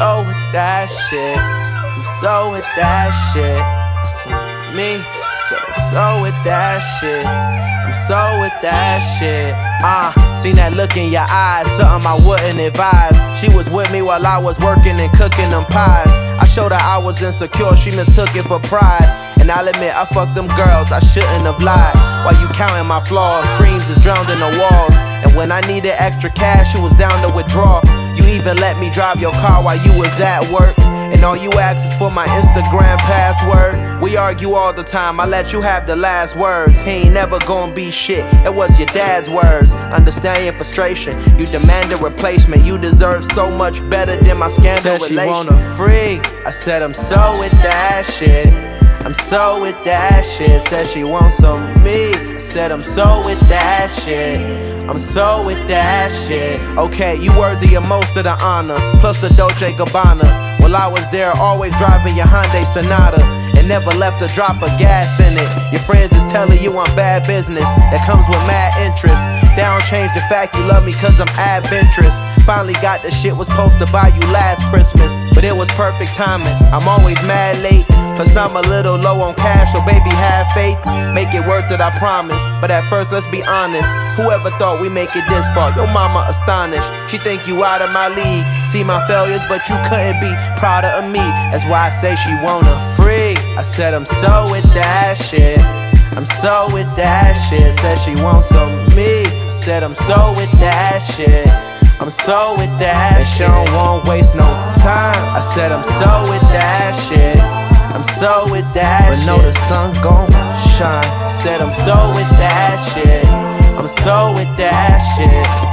so with that shit. I'm so with that shit. Me, said I'm so with that shit. I'm so with that shit. Seen that look in your eyes, something I wouldn't advise. She was with me while I was working and cooking them pies. I showed her I was insecure, she mistook it for pride. And I'll admit I fucked them girls, I shouldn't have lied. While you counting my flaws, screams is drowned in the walls. And when I needed extra cash, you was down to withdraw. You even let me drive your car while you was at work. And all you ask is for my Instagram password. We argue all the time, I let you have the last words. He ain't never gonna be shit, that was your dad's words. Understand your frustration, you demand a replacement. You deserve so much better than my scandal relation. Said she want a freak, I said I'm so with that shit. I'm so with that shit. Said she wants some of me, I said I'm so with that shit. I'm so with that shit. Okay, you worthy of most of the honor, plus the Dolce Gabbana. While I was there, always driving your Hyundai Sonata, and never left a drop of gas in it. Your friends is telling you I'm bad business, that comes with mad interest. That don't change the fact you love me cause I'm adventurous. Finally got the shit was supposed to buy you last Christmas, but it was perfect timing. I'm always mad late, plus I'm a little low on cash, so baby have faith. Make it worth it, I promise. But at first, let's be honest, whoever thought we make it this far? Your mama astonished, she think you out of my league. See my failures, but you couldn't be prouder of me. That's why I say she want a freak. I said I'm so with that shit. I'm so with that shit. Said she wants some of me. I said I'm so with that shit. I'm so with that and shit. She don't want waste no time. I said I'm so with that shit. I'm so with that but shit. But know the sun gon' shine. I said I'm so with that shit. I'm so with that shit.